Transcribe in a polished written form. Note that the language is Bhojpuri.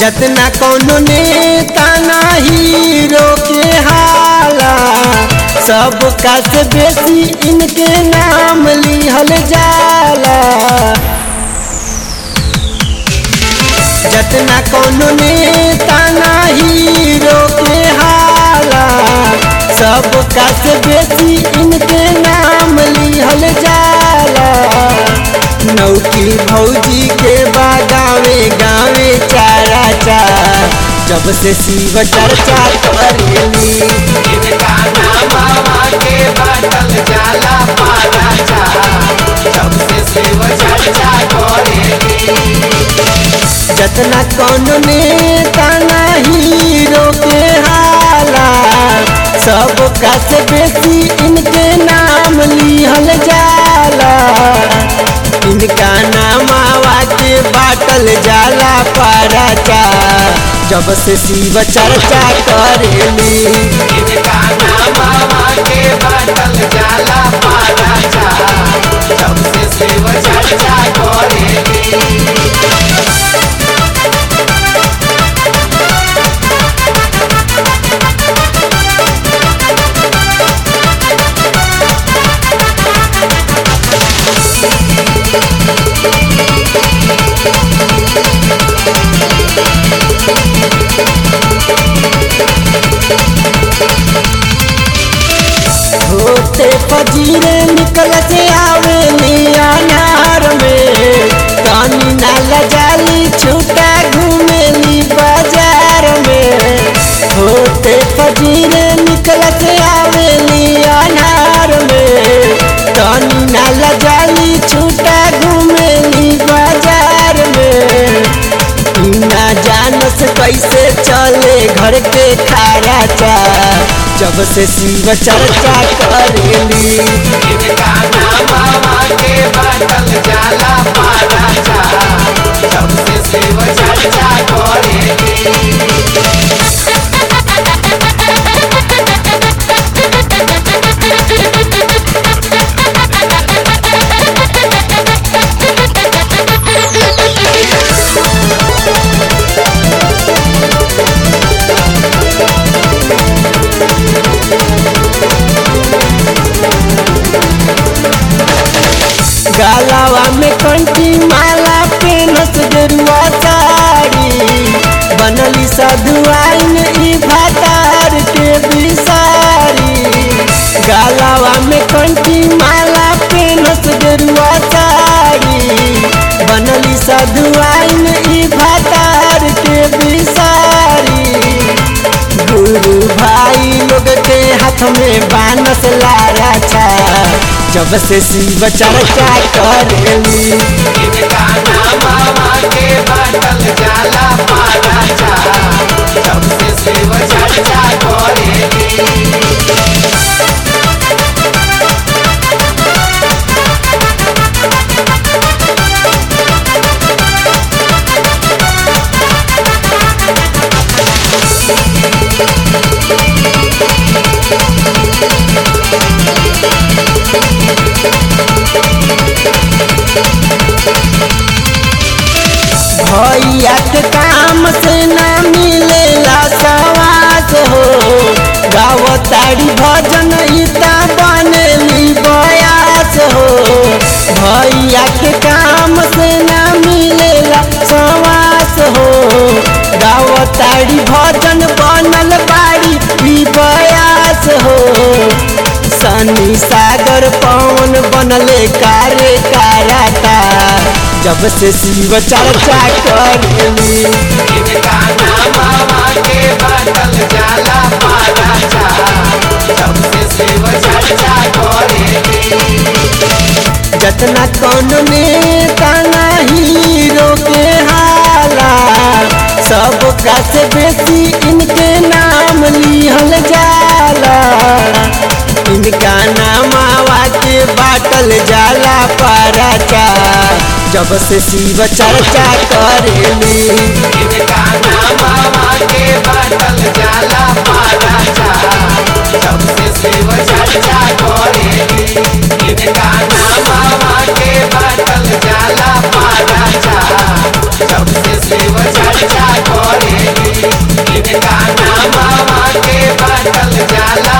जतना कौनो नेता नाही रोके हाला, सब का से बेसी इनके नाम लिहल जाला। जतना कौनो नेता नाही रोके हाला, सब का से बेसी इनके नाम लिहल जाला। नौकी भौजी के बागावे गावे चारा चार, जब से शिव चर्चा करेली इनका नाम के बाटल जाला पारा चार, जब से शिव चर्चा करेली। जतना कौनो नेता नाही रोके हाला, सब का से बेसी इनके नाम लिहल जाला। इनका नामावा के बाटल जाला पारा चार, जब से शिव चर्चा करेली इनका नाम के बाटल जाला पारा चार, जब से शिव चर्चा करेली। होते फजीरे निकल से आवे अनार में, कानी ना लजाली छूटा घूमेली बाजार में। होते फजीरे निकल से आवे अनार में, कानी ना लजाली छूटा घूमेली बाजार में। ना जानस कैसे चले घर के खारा चा, जब से शिव चर्चा करेली इनका नाम के बाटल जाला पारा चार, जब से शिव चर्चा करेली। गालावा में कंठी माला पेनस गेरुआ साड़ी, बनली सधुआइन ई भातार के बिसारी। गालावा में कंठी माला पेनस गेरुआ साड़ी, बनली सधुआइन ई भातार के बिसारी। गुरु भाई लोग के हाथ में बानस लारा छा, जब से शिव चर्चा करेली इनका नाम के बाटल जाला पारा चार, जब से शिव चर्चा करेली। भैया के काम से ना मिलेला सवास हो, गावताड़ी भजन इता बनेली बयास हो। भैया के काम से ना मिलेला सवास हो, गावताड़ी भजन बनल बाड़ी ई बयास हो। सनी सागर पवन बनले कारे काराता, जब से शिव चर्चा करेली इनका नाम के बाटल जाला पारा चार, जब से शिव चर्चा करेली। जतना कौनो नेता नाही रोके हाला, सब का से बेसी इनके नाम लिहल जाला। इनका नामावा के बाटल जाला पारा चार, जब से शिव चर्चा करेली इनका नाम के बाटल जाला पारा चार, जब से शिव चर्चा करेली। इनका नाम के बाटल जाला पारा चार, जब से शिव चर्चा करेली। जाला